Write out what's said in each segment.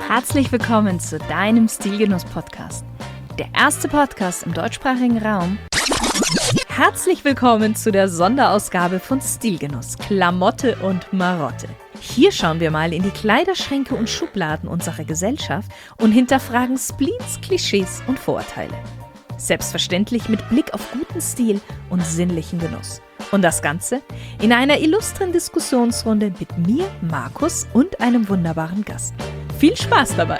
Herzlich willkommen zu deinem Stilgenuss-Podcast. Der erste Podcast im deutschsprachigen Raum. Herzlich willkommen zu der Sonderausgabe von Stilgenuss, Klamotte und Marotte. Hier schauen wir mal in die Kleiderschränke und Schubladen unserer Gesellschaft und hinterfragen Spleens, Klischees und Vorurteile. Selbstverständlich mit Blick auf guten Stil und sinnlichen Genuss. Und das Ganze in einer illustren Diskussionsrunde mit mir, Markus und einem wunderbaren Gast. Viel Spaß dabei!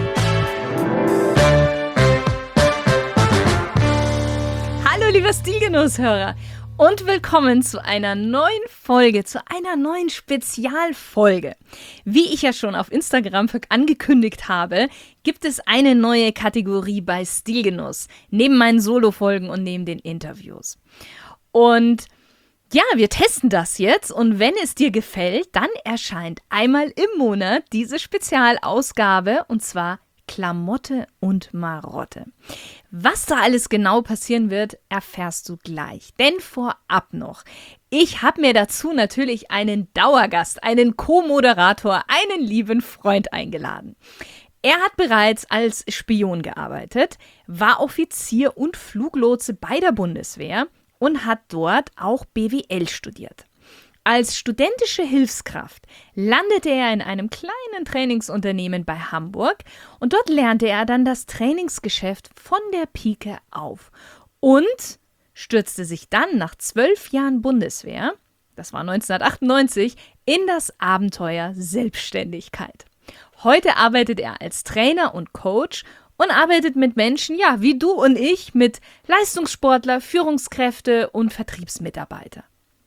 Hallo lieber Stilgenusshörer und willkommen zu einer neuen Folge, zu einer neuen Spezialfolge. Wie ich ja schon auf Instagram angekündigt habe, gibt es eine neue Kategorie bei Stilgenuss, neben meinen Solo-Folgen und neben den Interviews. Und ja, wir testen das jetzt und wenn es dir gefällt, dann erscheint einmal im Monat diese Spezialausgabe und zwar Klamotte und Marotte. Was da alles genau passieren wird, erfährst du gleich. Denn vorab noch, ich habe mir dazu natürlich einen Dauergast, einen Co-Moderator, einen lieben Freund eingeladen. Er hat bereits als Spion gearbeitet, war Offizier und Fluglotse bei der Bundeswehr und hat dort auch BWL studiert. Als studentische Hilfskraft landete er in einem kleinen Trainingsunternehmen bei Hamburg und dort lernte er dann das Trainingsgeschäft von der Pike auf und stürzte sich dann nach 12 Jahren Bundeswehr, das war 1998, in das Abenteuer Selbstständigkeit. Heute arbeitet er als Trainer und Coach und arbeitet mit Menschen, ja, wie du und ich, mit Leistungssportler, Führungskräfte und Vertriebsmitarbeiter.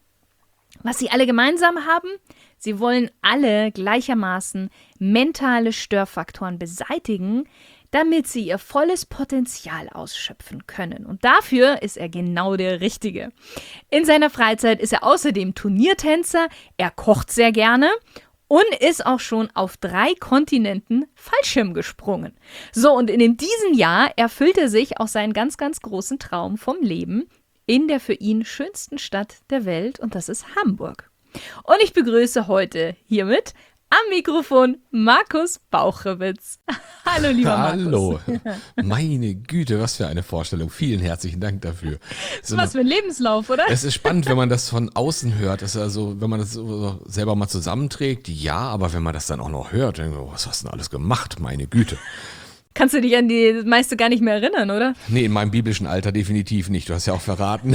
Was sie alle gemeinsam haben, sie wollen alle gleichermaßen mentale Störfaktoren beseitigen, damit sie ihr volles Potenzial ausschöpfen können. Und dafür ist er genau der Richtige. In seiner Freizeit ist er außerdem Turniertänzer, er kocht sehr gerne und ist auch schon auf 3 Kontinenten Fallschirm gesprungen. So, und in diesem Jahr erfüllt er sich auch seinen ganz, ganz großen Traum vom Leben in der für ihn schönsten Stadt der Welt und das ist Hamburg. Und ich begrüße heute hiermit am Mikrofon Markus Bauchewitz. Hallo, lieber Markus. Hallo. Meine Güte, was für eine Vorstellung. Vielen herzlichen Dank dafür. Was für ein Lebenslauf, oder? Es ist spannend, wenn man das von außen hört. Das ist also, wenn man das so selber mal zusammenträgt, ja, aber wenn man das dann auch noch hört, dann denkt man, was hast du denn alles gemacht? Meine Güte. Kannst du dich an die meiste gar nicht mehr erinnern, oder? Nee, in meinem biblischen Alter definitiv nicht. Du hast ja auch verraten,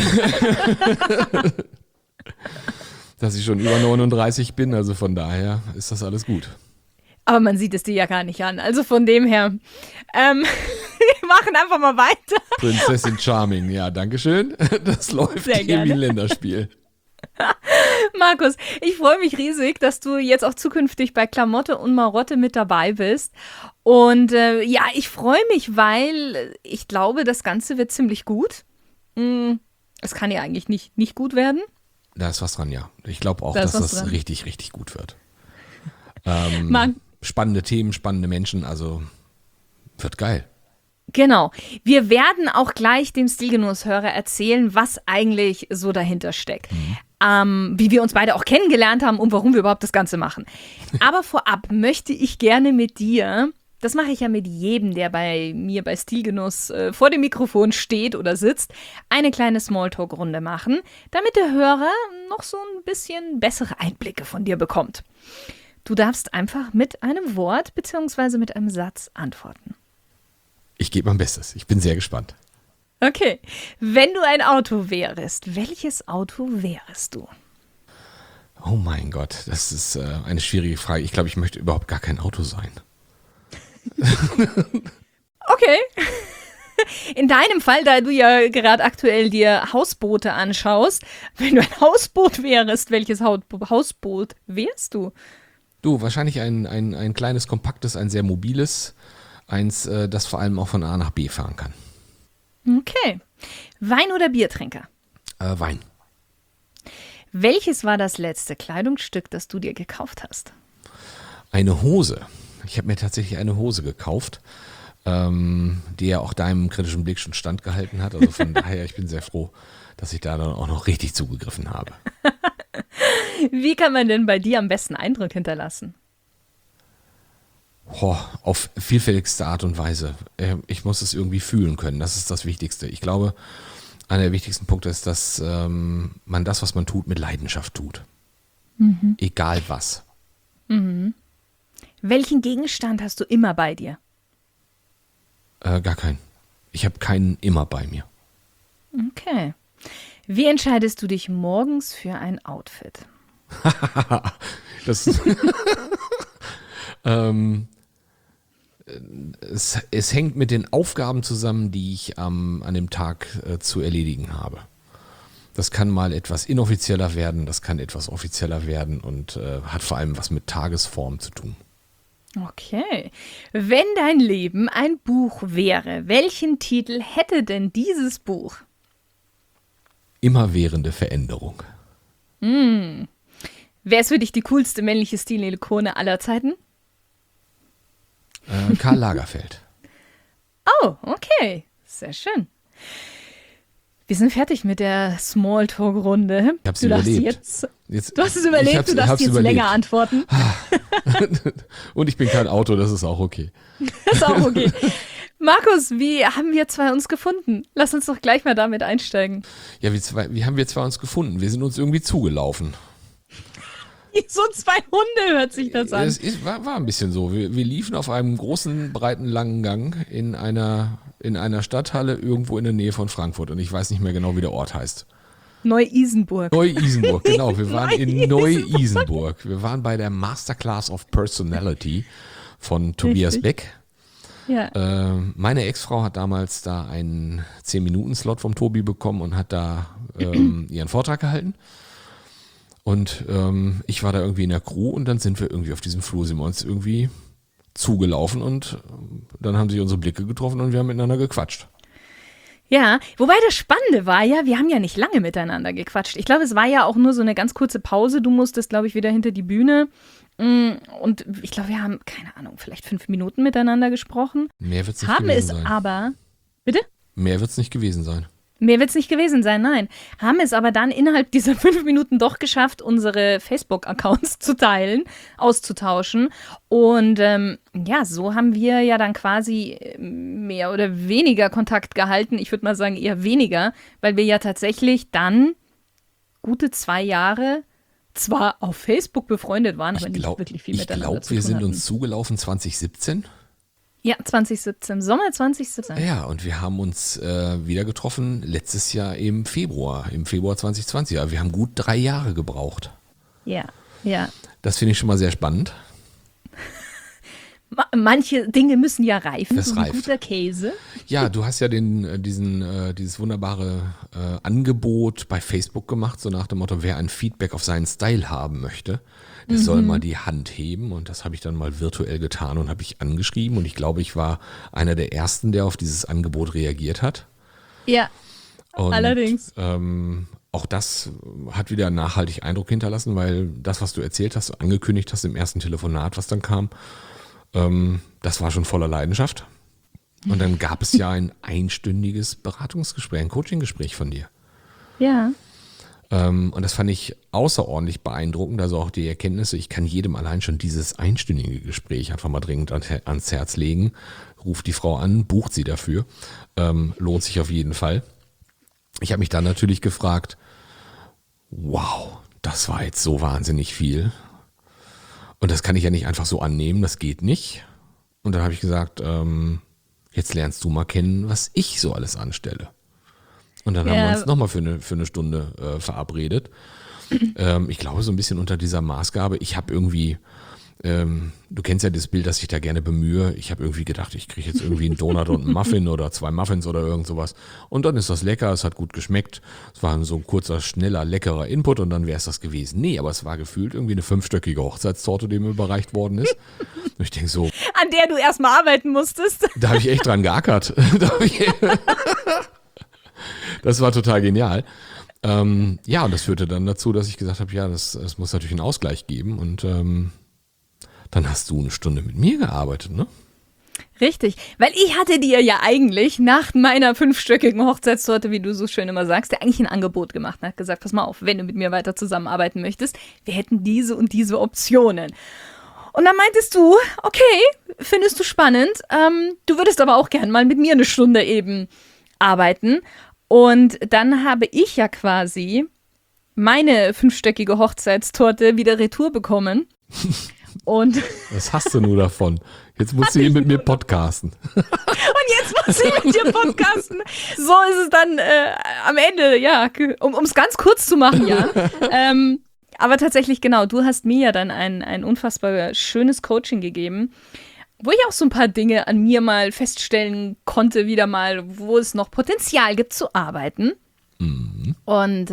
dass ich schon über 39 bin. Also von daher ist das alles gut. Aber man sieht es dir ja gar nicht an. Also von dem her, wir machen einfach mal weiter. Prinzessin Charming, ja, dankeschön. Das läuft Sehr hier wie gerne. ein Länderspiel. Markus, ich freue mich riesig, dass du jetzt auch zukünftig bei Klamotte und Marotte mit dabei bist. Und ja, ich freue mich, weil ich glaube, das Ganze wird ziemlich gut. Es kann ja eigentlich nicht gut werden. Da ist was dran, ja. Ich glaube auch, Da ist dass was das dran. richtig, richtig gut wird. Spannende Themen, spannende Menschen, also wird geil. Genau. Wir werden auch gleich dem Stilgenusshörer erzählen, was eigentlich so dahinter steckt. Wie wir uns beide auch kennengelernt haben und warum wir überhaupt das Ganze machen. Aber vorab möchte ich gerne mit dir, das mache ich ja mit jedem, der bei mir bei Stilgenuss vor dem Mikrofon steht oder sitzt, eine kleine Smalltalk-Runde machen, damit der Hörer noch so ein bisschen bessere Einblicke von dir bekommt. Du darfst einfach mit einem Wort bzw. mit einem Satz antworten. Ich gebe mein Bestes. Ich bin sehr gespannt. Okay, wenn du ein Auto wärst, welches Auto wärst du? Oh mein Gott, das ist eine schwierige Frage. Ich glaube, ich möchte überhaupt gar kein Auto sein. Okay. In deinem Fall, da du ja gerade aktuell dir Hausboote anschaust, wenn du ein Hausboot wärst, welches Hausboot wärst du? Du, wahrscheinlich ein kleines, kompaktes, ein sehr mobiles, eins, das vor allem auch von A nach B fahren kann. Okay. Wein- oder Biertrinker? Wein. Welches war das letzte Kleidungsstück, das du dir gekauft hast? Eine Hose. Ich habe mir tatsächlich eine Hose gekauft, die ja auch deinem kritischen Blick schon standgehalten hat. Also von daher, ich bin sehr froh, dass ich da dann auch noch richtig zugegriffen habe. Wie kann man denn bei dir am besten Eindruck hinterlassen? Auf vielfältigste Art und Weise. Ich muss es irgendwie fühlen können. Das ist das Wichtigste. Ich glaube, einer der wichtigsten Punkte ist, dass man das, was man tut, mit Leidenschaft tut. Egal was. Welchen Gegenstand hast du immer bei dir? Gar keinen. Ich habe keinen immer bei mir. Okay. Wie entscheidest du dich morgens für ein Outfit? Das es hängt mit den Aufgaben zusammen, die ich an dem Tag zu erledigen habe. Das kann mal etwas inoffizieller werden, das kann etwas offizieller werden und hat vor allem was mit Tagesform zu tun. Okay. Wenn dein Leben ein Buch wäre, welchen Titel hätte denn dieses Buch? Immerwährende Veränderung. Wer ist für dich die coolste männliche Stilikone aller Zeiten? Karl Lagerfeld. Oh, okay. Sehr schön. Wir sind fertig mit der Smalltalk-Runde. Ich hab's überlebt. Du hast es überlebt, du darfst jetzt länger antworten. Und ich bin kein Auto, das ist auch okay. Das ist auch okay. Markus, wie haben wir zwei uns gefunden? Lass uns doch gleich mal damit einsteigen. Ja, wie haben wir zwei uns gefunden? Wir sind uns irgendwie zugelaufen. So zwei Hunde hört sich das an. War ein bisschen so. Wir liefen auf einem großen, breiten, langen Gang in einer Stadthalle irgendwo in der Nähe von Frankfurt. Und ich weiß nicht mehr genau, wie der Ort heißt. Neu-Isenburg. Neu-Isenburg, genau. Wir waren in Neu-Isenburg. Wir waren bei der Masterclass of Personality von Tobias Beck. Ja. Meine Ex-Frau hat damals da einen 10-Minuten-Slot vom Tobi bekommen und hat da ihren Vortrag gehalten. Und ich war da irgendwie in der Crew und dann sind wir irgendwie auf diesem Flur, sind wir uns irgendwie zugelaufen und dann haben sich unsere Blicke getroffen und wir haben miteinander gequatscht. Ja, wobei das Spannende war ja, wir haben ja nicht lange miteinander gequatscht. Ich glaube, es war ja auch nur so eine ganz kurze Pause. Du musstest, glaube ich, wieder hinter die Bühne. Und ich glaube, wir haben, keine Ahnung, vielleicht 5 Minuten miteinander gesprochen. Mehr wird es nicht gewesen sein. Haben es aber, bitte? Mehr wird es nicht gewesen sein. Mehr wird es nicht gewesen sein, nein. Haben es aber dann innerhalb dieser 5 Minuten doch geschafft, unsere Facebook-Accounts zu teilen, auszutauschen. Und ja, so haben wir ja dann quasi mehr oder weniger Kontakt gehalten. Ich würde mal sagen eher weniger, weil wir ja tatsächlich dann gute 2 Jahre zwar auf Facebook befreundet waren, aber nicht wirklich viel miteinander zu tun hatten. Ich glaube, wir sind uns zugelaufen 2017. Ja, 2017, Sommer 2017. Ja, und wir haben uns wieder getroffen letztes Jahr im Februar 2020. Ja, wir haben gut 3 Jahre gebraucht. Ja, ja. Das finde ich schon mal sehr spannend. Manche Dinge müssen ja reifen, das so wie reift. guter Käse. Ja, du hast ja dieses wunderbare Angebot bei Facebook gemacht, so nach dem Motto, wer ein Feedback auf seinen Style haben möchte, der soll mal die Hand heben. Und das habe ich dann mal virtuell getan und habe ich angeschrieben. Und ich glaube, ich war einer der Ersten, der auf dieses Angebot reagiert hat. Ja, und, allerdings. Auch das hat wieder einen nachhaltigen Eindruck hinterlassen, weil das, was du erzählt hast, angekündigt hast im ersten Telefonat, was dann kam, das war schon voller Leidenschaft. Und dann gab es ja ein einstündiges Beratungsgespräch, ein Coaching-Gespräch von dir. Ja. Und das fand ich außerordentlich beeindruckend. Also auch die Erkenntnisse, ich kann jedem allein schon dieses einstündige Gespräch einfach mal dringend ans Herz legen. Ruft die Frau an, bucht sie dafür. Lohnt sich auf jeden Fall. Ich habe mich dann natürlich gefragt, wow, das war jetzt so wahnsinnig viel. Und das kann ich ja nicht einfach so annehmen, das geht nicht. Und dann habe ich gesagt, jetzt lernst du mal kennen, was ich so alles anstelle. Und dann haben wir uns nochmal für eine Stunde verabredet. Ich glaube, so ein bisschen unter dieser Maßgabe. Ich habe irgendwie, du kennst ja das Bild, das ich da gerne bemühe. Ich habe irgendwie gedacht, ich kriege jetzt irgendwie einen Donut und einen Muffin oder 2 Muffins oder irgend sowas. Und dann ist das lecker, es hat gut geschmeckt. Es war so ein kurzer, schneller, leckerer Input und dann wäre es das gewesen. Nee, aber es war gefühlt irgendwie eine 5-stöckige Hochzeitstorte, die mir überreicht worden ist. Und ich denke so. An der du erstmal arbeiten musstest. Da habe ich echt dran geackert. Das war total genial. Ja, und das führte dann dazu, dass ich gesagt habe, ja, es muss natürlich einen Ausgleich geben. Und dann hast du eine Stunde mit mir gearbeitet, ne? Richtig, weil ich hatte dir ja eigentlich nach meiner 5-stöckigen Hochzeitstorte, wie du so schön immer sagst, ja eigentlich ein Angebot gemacht und hat gesagt, pass mal auf, wenn du mit mir weiter zusammenarbeiten möchtest, wir hätten diese und diese Optionen. Und dann meintest du, okay, findest du spannend, du würdest aber auch gern mal mit mir eine Stunde eben arbeiten. Und dann habe ich ja quasi meine 5-stöckige Hochzeitstorte wieder retour bekommen. Und was hast du nur davon? Jetzt musst du hier mit mir podcasten. Und jetzt muss ich mit dir podcasten. So ist es dann am Ende, ja, um es ganz kurz zu machen, ja. Aber tatsächlich, genau, du hast mir ja dann ein unfassbar schönes Coaching gegeben, wo ich auch so ein paar Dinge an mir mal feststellen konnte, wieder mal, wo es noch Potenzial gibt zu arbeiten. Mhm. Und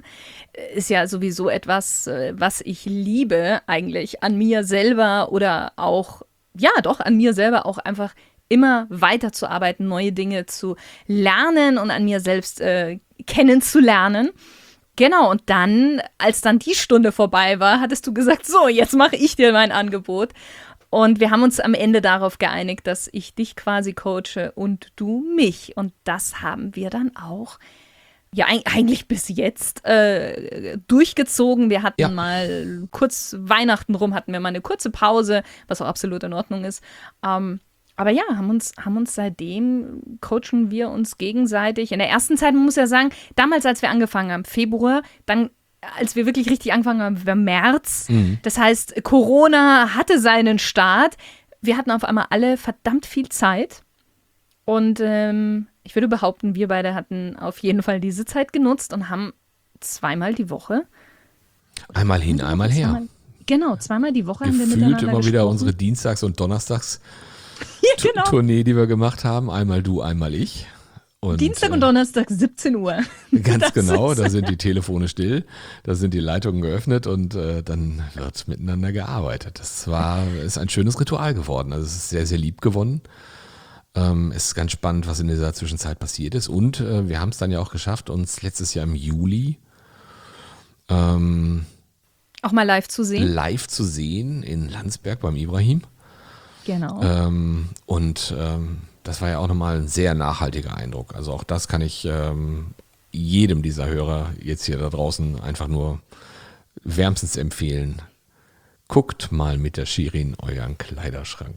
ist ja sowieso etwas, was ich liebe eigentlich an mir selber oder auch, ja doch, an mir selber auch einfach immer weiterzuarbeiten, neue Dinge zu lernen und an mir selbst kennenzulernen. Genau, und dann, als dann die Stunde vorbei war, hattest du gesagt, so, jetzt mache ich dir mein Angebot. Und wir haben uns am Ende darauf geeinigt, dass ich dich quasi coache und du mich. Und das haben wir dann auch, ja, eigentlich bis jetzt durchgezogen. Wir hatten mal kurz Weihnachten rum, hatten wir mal eine kurze Pause, was auch absolut in Ordnung ist. Aber ja, haben uns seitdem, coachen wir uns gegenseitig. In der ersten Zeit, man muss ja sagen, damals, als wir angefangen haben, Februar, dann, als wir wirklich richtig angefangen haben, war März. Mhm. Das heißt, Corona hatte seinen Start. Wir hatten auf einmal alle verdammt viel Zeit. Und ich würde behaupten, wir beide hatten auf jeden Fall diese Zeit genutzt und haben zweimal die Woche. Einmal hin, einmal her. Zweimal die Woche haben wir miteinander gesprochen. immer wieder unsere Dienstags- und Donnerstags- ja, genau. Tournee, die wir gemacht haben. Einmal du, einmal ich. Und, Dienstag und Donnerstag 17 Uhr. Ganz genau, da sind die Telefone still, da sind die Leitungen geöffnet und dann wird miteinander gearbeitet. Das ist ein schönes Ritual geworden. Also es ist sehr, sehr lieb gewonnen. Es ist ganz spannend, was in dieser Zwischenzeit passiert ist. Und wir haben es dann ja auch geschafft, uns letztes Jahr im Juli auch mal live zu sehen. Live zu sehen in Landsberg beim Ibrahim. Genau. Das war ja auch nochmal ein sehr nachhaltiger Eindruck. Also auch das kann ich jedem dieser Hörer jetzt hier da draußen einfach nur wärmstens empfehlen. Guckt mal mit der Shirin euren Kleiderschrank.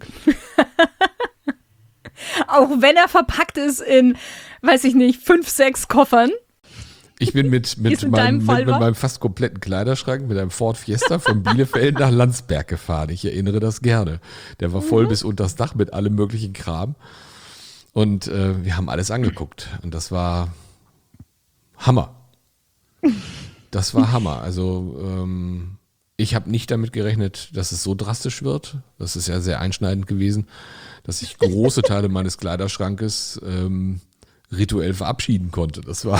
Auch wenn er verpackt ist in, weiß ich nicht, 5, 6 Koffern. Ich bin mit meinem fast kompletten Kleiderschrank, mit einem Ford Fiesta von Bielefeld nach Landsberg gefahren. Ich erinnere das gerne. Der war voll bis unters Dach mit allem möglichen Kram. Und wir haben alles angeguckt. Und das war Hammer. Das war Hammer. Also ich habe nicht damit gerechnet, dass es so drastisch wird. Das ist ja sehr einschneidend gewesen, dass ich große Teile meines Kleiderschrankes rituell verabschieden konnte. Das war.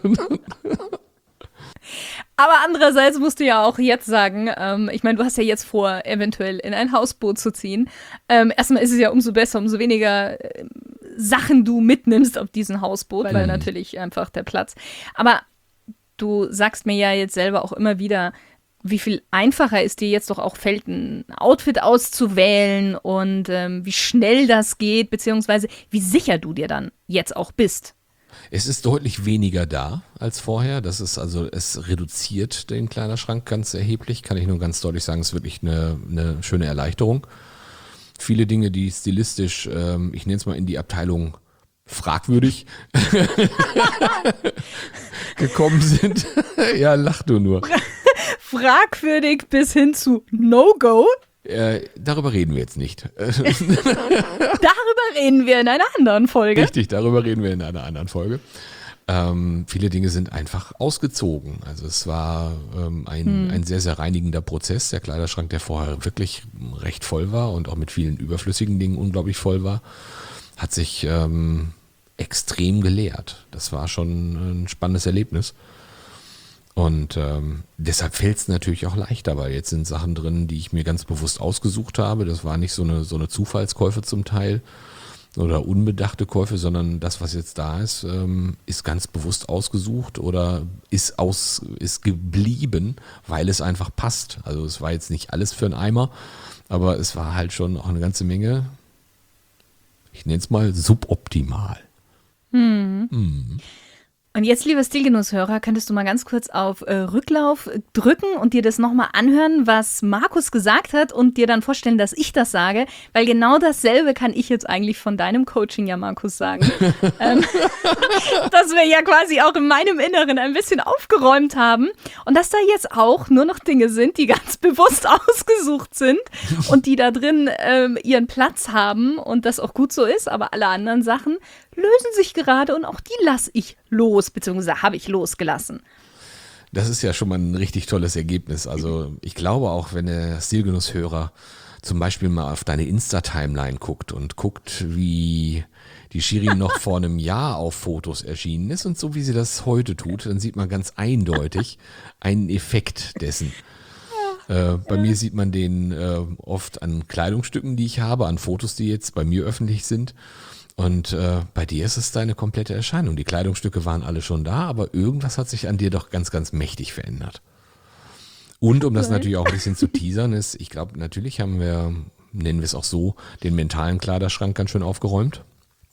Aber andererseits musst du ja auch jetzt sagen, ich meine, du hast ja jetzt vor, eventuell in ein Hausboot zu ziehen. Erstmal ist es ja umso besser, umso weniger Sachen du mitnimmst auf diesen Hausboot, weil natürlich einfach der Platz. Aber du sagst mir ja jetzt selber auch immer wieder, wie viel einfacher es dir jetzt doch auch fällt, ein Outfit auszuwählen und wie schnell das geht, beziehungsweise wie sicher du dir dann jetzt auch bist. Es ist deutlich weniger da als vorher. Es reduziert den Kleiderschrank ganz erheblich, kann ich nur ganz deutlich sagen, es ist wirklich eine schöne Erleichterung. Viele Dinge, die stilistisch, ich nenne es mal in die Abteilung fragwürdig gekommen sind. Ja, lach du nur. Fragwürdig bis hin zu No-Go? Darüber reden wir jetzt nicht. Darüber reden wir in einer anderen Folge. Richtig, darüber reden wir in einer anderen Folge. Viele Dinge sind einfach ausgezogen. Also es war ein sehr, sehr reinigender Prozess. Der Kleiderschrank, der vorher wirklich recht voll war und auch mit vielen überflüssigen Dingen unglaublich voll war, hat sich extrem geleert. Das war schon ein spannendes Erlebnis. Und deshalb fällt es natürlich auch leichter, weil jetzt sind Sachen drin, die ich mir ganz bewusst ausgesucht habe. Das war nicht so eine Zufallskäufe zum Teil oder unbedachte Käufe, sondern das, was jetzt da ist, ist ganz bewusst ausgesucht oder ist geblieben, weil es einfach passt. Also es war jetzt nicht alles für einen Eimer, aber es war halt schon auch eine ganze Menge, ich nenne es mal suboptimal. Und jetzt, lieber Stilgenusshörer, könntest du mal ganz kurz auf Rücklauf drücken und dir das nochmal anhören, was Markus gesagt hat und dir dann vorstellen, dass ich das sage, weil genau dasselbe kann ich jetzt eigentlich von deinem Coaching ja, Markus, sagen. Dass wir ja quasi auch in meinem Inneren ein bisschen aufgeräumt haben und dass da jetzt auch nur noch Dinge sind, die ganz bewusst ausgesucht sind und die da drin ihren Platz haben und das auch gut so ist, aber alle anderen Sachen lösen sich gerade und auch die lasse ich los, beziehungsweise habe ich losgelassen. Das ist ja schon mal ein richtig tolles Ergebnis. Also ich glaube auch, wenn der Stilgenusshörer zum Beispiel mal auf deine Insta-Timeline guckt und guckt, wie die Shirin noch vor einem Jahr auf Fotos erschienen ist und so wie sie das heute tut, dann sieht man ganz eindeutig einen Effekt dessen. Bei mir sieht man den oft an Kleidungsstücken, die ich habe, an Fotos, die jetzt bei mir öffentlich sind. Und bei dir ist es deine komplette Erscheinung. Die Kleidungsstücke waren alle schon da, aber irgendwas hat sich an dir doch ganz, ganz mächtig verändert. Und um das natürlich auch ein bisschen zu teasern ist, ich glaube, natürlich haben wir, nennen wir es auch so, den mentalen Kleiderschrank ganz schön aufgeräumt.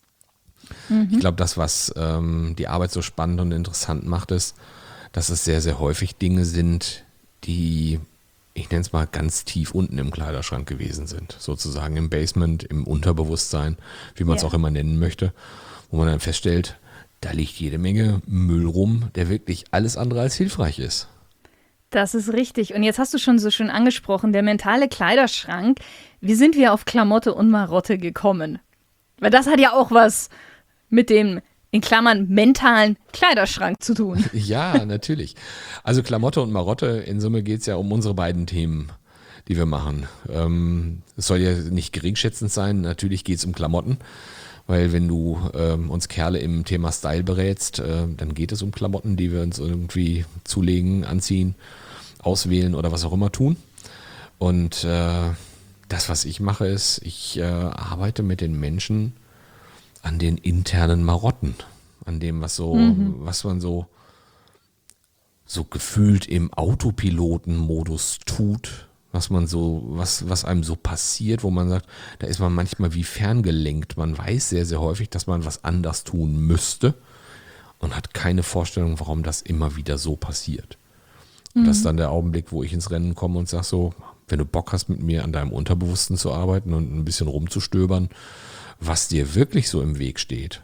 Ich glaube, das, was die Arbeit so spannend und interessant macht, ist, dass es sehr, sehr häufig Dinge sind, die, ich nenne es mal, ganz tief unten im Kleiderschrank gewesen sind. Sozusagen im Basement, im Unterbewusstsein, wie man es auch immer nennen möchte. Wo man dann feststellt, da liegt jede Menge Müll rum, der wirklich alles andere als hilfreich ist. Das ist richtig. Und jetzt hast du schon so schön angesprochen, der mentale Kleiderschrank. Wie sind wir auf Klamotte und Marotte gekommen? Weil das hat ja auch was mit dem, in Klammern, mentalen Kleiderschrank zu tun. Ja, natürlich. Also Klamotte und Marotte, in Summe geht es ja um unsere beiden Themen, die wir machen. Es soll ja nicht geringschätzend sein, natürlich geht es um Klamotten, weil wenn du uns Kerle im Thema Style berätst, dann geht es um Klamotten, die wir uns irgendwie zulegen, anziehen, auswählen oder was auch immer tun. Und das, was ich mache, ist, ich arbeite mit den Menschen an den internen Marotten, an dem, was man so gefühlt im Autopiloten-Modus tut, was einem so passiert, wo man sagt, da ist man manchmal wie ferngelenkt. Man weiß sehr, sehr häufig, dass man was anders tun müsste und hat keine Vorstellung, warum das immer wieder so passiert. Und das ist dann der Augenblick, wo ich ins Rennen komme und sage so, wenn du Bock hast, mit mir an deinem Unterbewussten zu arbeiten und ein bisschen rumzustöbern, was dir wirklich so im Weg steht,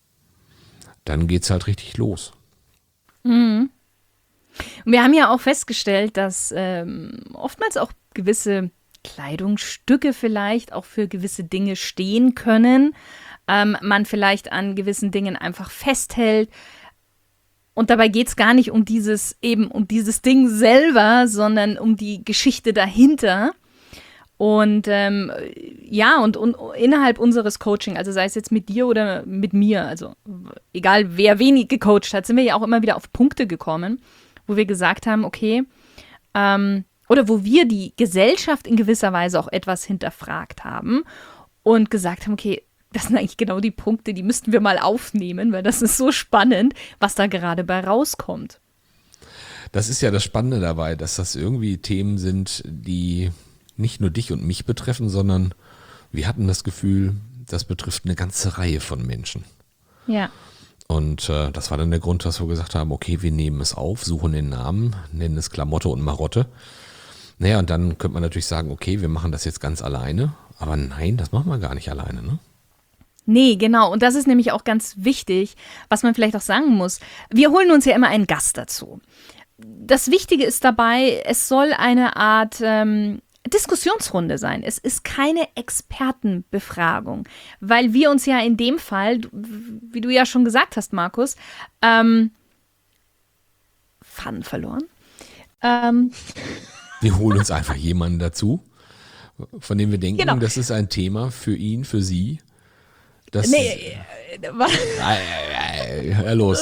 dann geht's halt richtig los. Und wir haben ja auch festgestellt, dass oftmals auch gewisse Kleidungsstücke vielleicht auch für gewisse Dinge stehen können. Man vielleicht an gewissen Dingen einfach festhält. Und dabei geht es gar nicht um dieses Ding selber, sondern um die Geschichte dahinter. Und und innerhalb unseres Coaching, also sei es jetzt mit dir oder mit mir, also egal wer wenig gecoacht hat, sind wir ja auch immer wieder auf Punkte gekommen, wo wir gesagt haben, okay, oder wo wir die Gesellschaft in gewisser Weise auch etwas hinterfragt haben und gesagt haben, okay, das sind eigentlich genau die Punkte, die müssten wir mal aufnehmen, weil das ist so spannend, was da gerade bei rauskommt. Das ist ja das Spannende dabei, dass das irgendwie Themen sind, die nicht nur dich und mich betreffen, sondern wir hatten das Gefühl, das betrifft eine ganze Reihe von Menschen. Ja. Und das war dann der Grund, dass wir gesagt haben, okay, wir nehmen es auf, suchen den Namen, nennen es Klamotte und Marotte. Naja, und dann könnte man natürlich sagen, okay, wir machen das jetzt ganz alleine. Aber nein, das machen wir gar nicht alleine, ne? Nee, genau. Und das ist nämlich auch ganz wichtig, was man vielleicht auch sagen muss. Wir holen uns ja immer einen Gast dazu. Das Wichtige ist dabei, es soll eine Art Diskussionsrunde sein. Es ist keine Expertenbefragung, weil wir uns ja in dem Fall, wie du ja schon gesagt hast, Markus, Faden verloren. Wir holen uns einfach jemanden dazu, von dem wir denken, Genau. Das ist ein Thema für ihn, für sie. Hör los.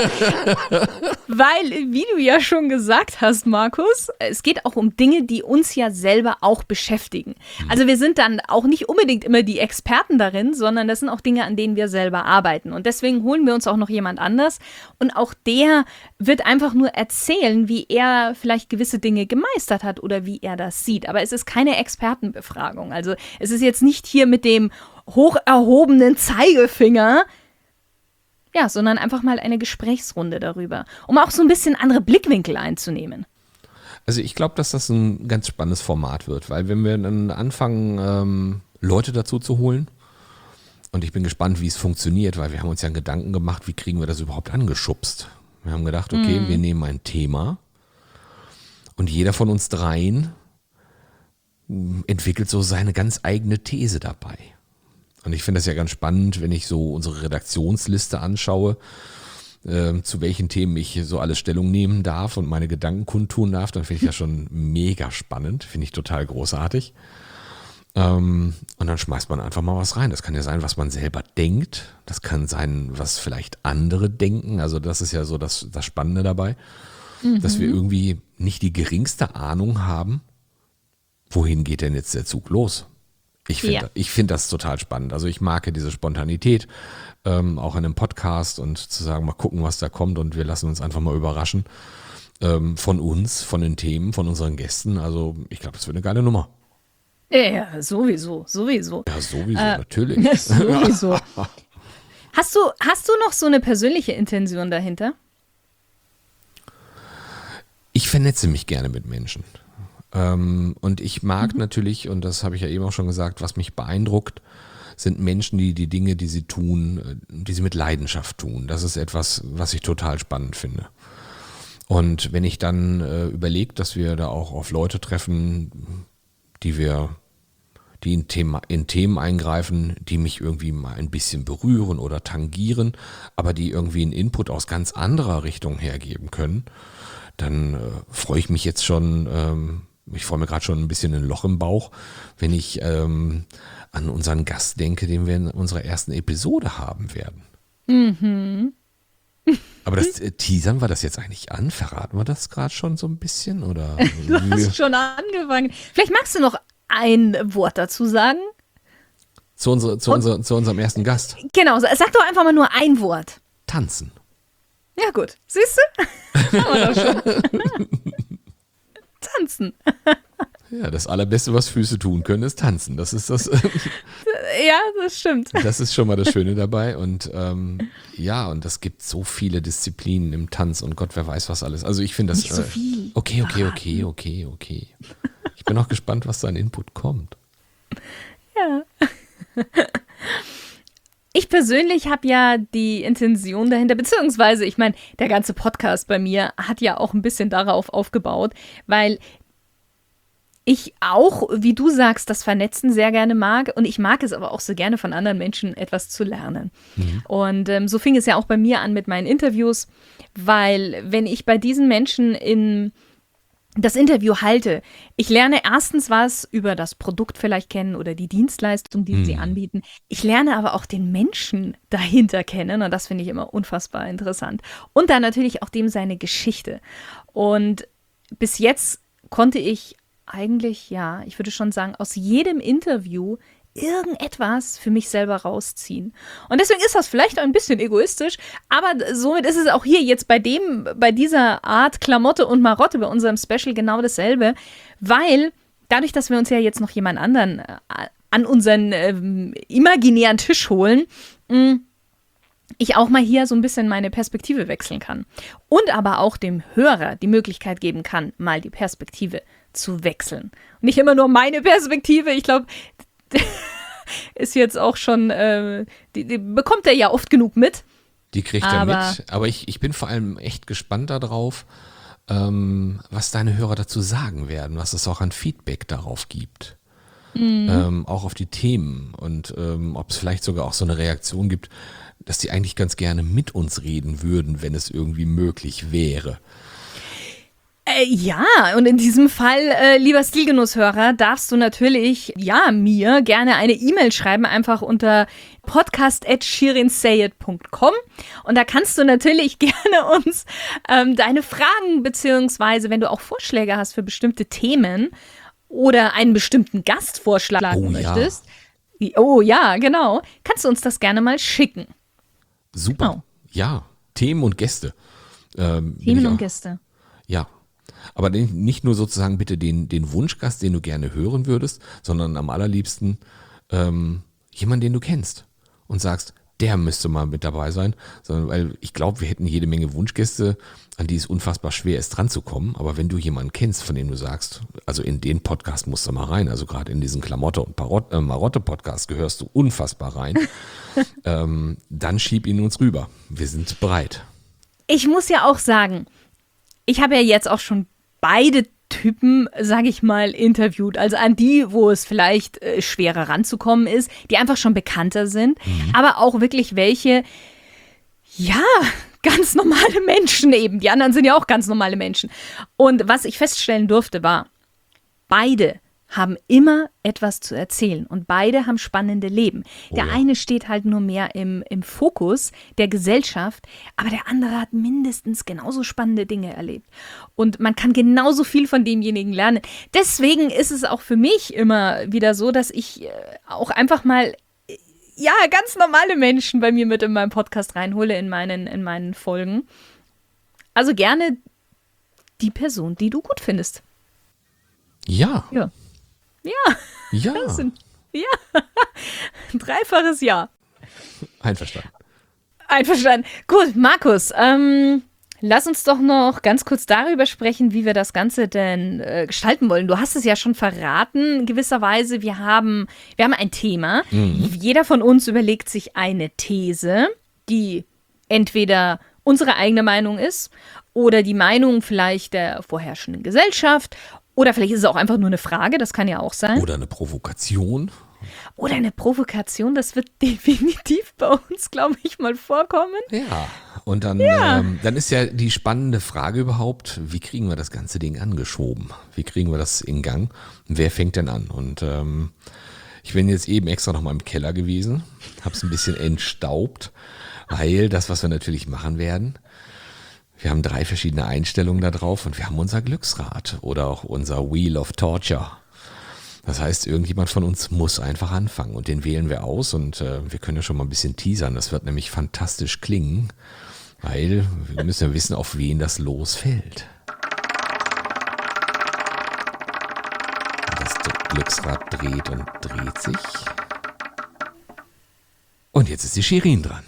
Weil, wie du ja schon gesagt hast, Markus, es geht auch um Dinge, die uns ja selber auch beschäftigen. Also wir sind dann auch nicht unbedingt immer die Experten darin, sondern das sind auch Dinge, an denen wir selber arbeiten. Und deswegen holen wir uns auch noch jemand anders. Und auch der wird einfach nur erzählen, wie er vielleicht gewisse Dinge gemeistert hat oder wie er das sieht. Aber es ist keine Expertenbefragung. Also es ist jetzt nicht hier mit dem hoch erhobenen Zeigefinger Ja, sondern einfach mal eine Gesprächsrunde darüber, um auch so ein bisschen andere Blickwinkel einzunehmen. Also ich glaube, dass das ein ganz spannendes Format wird, weil wenn wir dann anfangen, Leute dazu zu holen, und ich bin gespannt, wie es funktioniert, weil wir haben uns ja Gedanken gemacht, wie kriegen wir das überhaupt angeschubst. Wir haben gedacht, okay, wir nehmen ein Thema und jeder von uns dreien entwickelt so seine ganz eigene These dabei. Und ich finde das ja ganz spannend, wenn ich so unsere Redaktionsliste anschaue, zu welchen Themen ich so alles Stellung nehmen darf und meine Gedanken kundtun darf, dann finde ich das schon mega spannend, finde ich total großartig. Und dann schmeißt man einfach mal was rein. Das kann ja sein, was man selber denkt. Das kann sein, was vielleicht andere denken. Also das ist ja so das Spannende dabei, dass wir irgendwie nicht die geringste Ahnung haben, wohin geht denn jetzt der Zug los? Ich finde das total spannend. Also ich mag diese Spontanität, auch in einem Podcast und zu sagen, mal gucken, was da kommt und wir lassen uns einfach mal überraschen von uns, von den Themen, von unseren Gästen. Also ich glaube, das wird eine geile Nummer. Ja, sowieso. Ja, sowieso, natürlich. Sowieso. Hast du noch so eine persönliche Intention dahinter? Ich vernetze mich gerne mit Menschen. Und ich mag natürlich, und das habe ich ja eben auch schon gesagt, was mich beeindruckt, sind Menschen, die die Dinge, die sie tun, die sie mit Leidenschaft tun. Das ist etwas, was ich total spannend finde. Und wenn ich dann überlege, dass wir da auch auf Leute treffen, die in Themen eingreifen, die mich irgendwie mal ein bisschen berühren oder tangieren, aber die irgendwie einen Input aus ganz anderer Richtung hergeben können, dann freue ich mich jetzt schon, ich freue mir gerade schon ein bisschen ein Loch im Bauch, wenn ich an unseren Gast denke, den wir in unserer ersten Episode haben werden. Mhm. Aber das Teasern, war das jetzt eigentlich an? Verraten wir das gerade schon so ein bisschen? Oder? Du hast schon angefangen. Vielleicht magst du noch ein Wort dazu sagen? Zu unserem ersten Gast. Genau, sag doch einfach mal nur ein Wort. Tanzen. Ja gut, siehst du? Haben wir doch schon. Tanzen. Ja, das Allerbeste, was Füße tun können, ist tanzen. Das ist das. Ja, das stimmt. Das ist schon mal das Schöne dabei. Und und es gibt so viele Disziplinen im Tanz und Gott, wer weiß was alles. Also ich finde das. Nicht so viel. Okay. Ich bin auch gespannt, was da an Input kommt. Ja. Ich persönlich habe ja die Intention dahinter, beziehungsweise, ich meine, der ganze Podcast bei mir hat ja auch ein bisschen darauf aufgebaut, weil ich auch, wie du sagst, das Vernetzen sehr gerne mag und ich mag es aber auch so gerne von anderen Menschen etwas zu lernen. Mhm. Und so fing es ja auch bei mir an mit meinen Interviews, weil wenn ich bei diesen Menschen das Interview halte, ich lerne erstens was über das Produkt vielleicht kennen oder die Dienstleistung, die sie anbieten. Ich lerne aber auch den Menschen dahinter kennen und das finde ich immer unfassbar interessant. Und dann natürlich auch dem seine Geschichte. Und bis jetzt konnte ich eigentlich, ja, ich würde schon sagen, aus jedem Interview irgendetwas für mich selber rausziehen. Und deswegen ist das vielleicht ein bisschen egoistisch, aber somit ist es auch hier jetzt bei dieser Art Klamotte und Marotte bei unserem Special genau dasselbe, weil dadurch, dass wir uns ja jetzt noch jemand anderen an unseren imaginären Tisch holen, ich auch mal hier so ein bisschen meine Perspektive wechseln kann. Und aber auch dem Hörer die Möglichkeit geben kann, mal die Perspektive zu wechseln. Und nicht immer nur meine Perspektive, ich glaube, ist jetzt auch schon, die bekommt er ja oft genug mit. Die kriegt er mit, aber ich bin vor allem echt gespannt darauf, was deine Hörer dazu sagen werden, was es auch an Feedback darauf gibt. Auch auf die Themen und ob es vielleicht sogar auch so eine Reaktion gibt, dass die eigentlich ganz gerne mit uns reden würden, wenn es irgendwie möglich wäre. Ja, und in diesem Fall, lieber Stilgenusshörer, darfst du natürlich, mir gerne eine E-Mail schreiben, einfach unter podcast@shirinsayed.com und da kannst du natürlich gerne uns deine Fragen, beziehungsweise wenn du auch Vorschläge hast für bestimmte Themen oder einen bestimmten Gast vorschlagen möchtest, oh ja, genau, kannst du uns das gerne mal schicken. Super, genau. Ja, Themen und Gäste. Themen und Gäste. Ja. Aber nicht nur sozusagen bitte den Wunschgast, den du gerne hören würdest, sondern am allerliebsten jemanden, den du kennst und sagst, der müsste mal mit dabei sein, sondern weil ich glaube, wir hätten jede Menge Wunschgäste, an die es unfassbar schwer ist, dran zu kommen. Aber wenn du jemanden kennst, von dem du sagst, also in den Podcast musst du mal rein, also gerade in diesen Klamotte- und Marotte-Podcast gehörst du unfassbar rein, dann schieb ihn uns rüber. Wir sind bereit. Ich muss ja auch sagen, ich habe ja jetzt auch schon beide Typen, sage ich mal, interviewt. Also an die, wo es vielleicht schwerer ranzukommen ist, die einfach schon bekannter sind, aber auch wirklich welche, ja, ganz normale Menschen eben. Die anderen sind ja auch ganz normale Menschen. Und was ich feststellen durfte, war, beide haben immer etwas zu erzählen und beide haben spannende Leben. Der eine steht halt nur mehr im Fokus der Gesellschaft, aber der andere hat mindestens genauso spannende Dinge erlebt. Und man kann genauso viel von demjenigen lernen. Deswegen ist es auch für mich immer wieder so, dass ich auch einfach mal ganz normale Menschen bei mir mit in meinem Podcast reinhole, in meinen Folgen. Also gerne die Person, die du gut findest. Ja. Ja. Dreifaches Ja. Einverstanden. Gut, Markus, lass uns doch noch ganz kurz darüber sprechen, wie wir das Ganze denn gestalten wollen. Du hast es ja schon verraten, gewisserweise. Wir haben ein Thema. Jeder von uns überlegt sich eine These, die entweder unsere eigene Meinung ist oder die Meinung vielleicht der vorherrschenden Gesellschaft. Oder vielleicht ist es auch einfach nur eine Frage, das kann ja auch sein. Oder eine Provokation. Das wird definitiv bei uns, glaube ich, mal vorkommen. Ja, und dann ist ja die spannende Frage überhaupt, wie kriegen wir das ganze Ding angeschoben? Wie kriegen wir das in Gang? Und wer fängt denn an? Und ich bin jetzt eben extra noch mal im Keller gewesen, habe es ein bisschen entstaubt, weil das, was wir natürlich machen werden, wir haben 3 verschiedene Einstellungen da drauf und wir haben unser Glücksrad oder auch unser Wheel of Torture. Das heißt, irgendjemand von uns muss einfach anfangen und den wählen wir aus und wir können ja schon mal ein bisschen teasern. Das wird nämlich fantastisch klingen, weil wir müssen ja wissen, auf wen das Los fällt. Das Glücksrad dreht und dreht sich. Und jetzt ist die Shirin dran.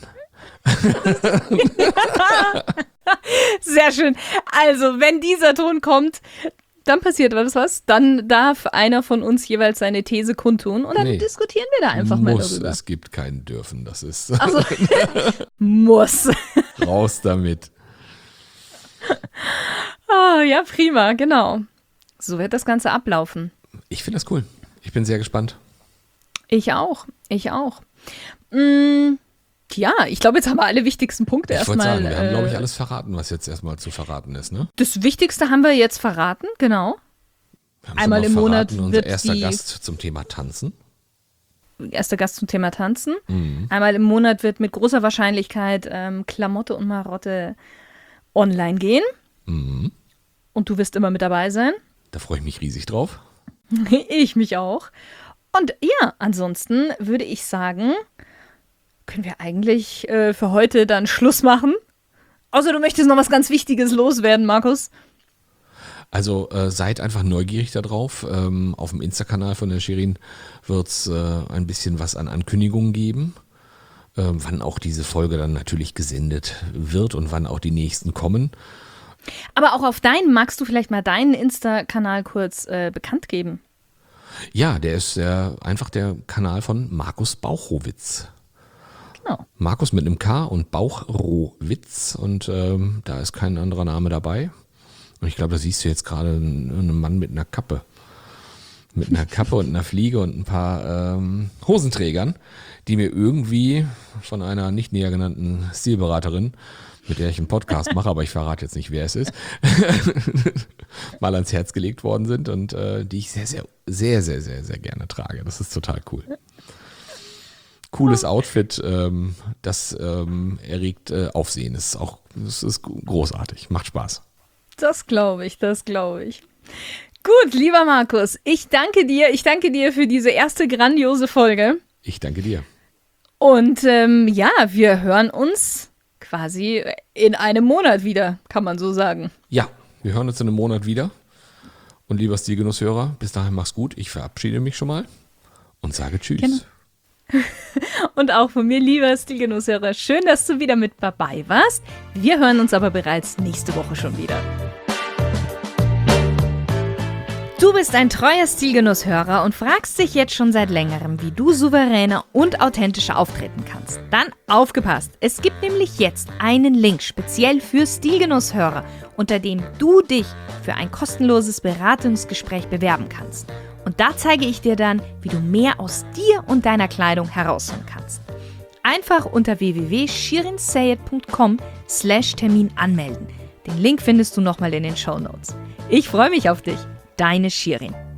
Sehr schön. Also, wenn dieser Ton kommt, dann passiert was. Dann darf einer von uns jeweils seine These kundtun und dann diskutieren wir da einfach mal darüber. Es gibt kein Dürfen, das ist Also, muss. Raus damit. Ja, prima, genau. So wird das Ganze ablaufen. Ich finde das cool. Ich bin sehr gespannt. Ich auch. Ja, ich glaube, jetzt haben wir alle wichtigsten Punkte erstmal. Ich wollte sagen, wir haben, glaube ich, alles verraten, was jetzt erstmal zu verraten ist, ne? Das Wichtigste haben wir jetzt verraten, genau. Einmal im Monat wird unser erster Gast zum Thema Tanzen. Erster Gast zum Thema Tanzen. Einmal im Monat wird mit großer Wahrscheinlichkeit Klamotte und Marotte online gehen. Und du wirst immer mit dabei sein. Da freue ich mich riesig drauf. Ich mich auch. Und ja, ansonsten würde ich sagen, können wir eigentlich für heute dann Schluss machen? Außer du möchtest noch was ganz Wichtiges loswerden, Markus. Also seid einfach neugierig da drauf. Auf dem Insta-Kanal von der Shirin wird es ein bisschen was an Ankündigungen geben. Wann auch diese Folge dann natürlich gesendet wird und wann auch die nächsten kommen. Aber auch auf magst du vielleicht mal deinen Insta-Kanal kurz bekannt geben? Ja, der ist einfach der Kanal von Markus Bauchowitz. Genau. Markus mit einem K und Bauchrohwitz und da ist kein anderer Name dabei. Und ich glaube, da siehst du jetzt gerade einen Mann mit einer Kappe. Mit einer Kappe und einer Fliege und ein paar Hosenträgern, die mir irgendwie von einer nicht näher genannten Stilberaterin, mit der ich einen Podcast mache, aber ich verrate jetzt nicht, wer es ist, mal ans Herz gelegt worden sind und die ich sehr, sehr, sehr, sehr, sehr, sehr gerne trage. Das ist total cool. Cooles Outfit, das erregt Aufsehen. Das ist großartig, macht Spaß. Das glaube ich. Gut, lieber Markus, ich danke dir für diese erste grandiose Folge. Ich danke dir. Und wir hören uns quasi in einem Monat wieder, kann man so sagen. Ja, wir hören uns in einem Monat wieder. Und lieber Stilgenusshörer, bis dahin mach's gut. Ich verabschiede mich schon mal und sage Tschüss. Genau. Und auch von mir, lieber Stilgenusshörer, schön, dass du wieder mit dabei warst. Wir hören uns aber bereits nächste Woche schon wieder. Du bist ein treuer Stilgenusshörer und fragst dich jetzt schon seit längerem, wie du souveräner und authentischer auftreten kannst. Dann aufgepasst! Es gibt nämlich jetzt einen Link speziell für Stilgenusshörer, unter dem du dich für ein kostenloses Beratungsgespräch bewerben kannst. Und da zeige ich dir dann, wie du mehr aus dir und deiner Kleidung herausholen kannst. Einfach unter www.shirinsayed.com/Termin anmelden. Den Link findest du nochmal in den Shownotes. Ich freue mich auf dich. Deine Shirin.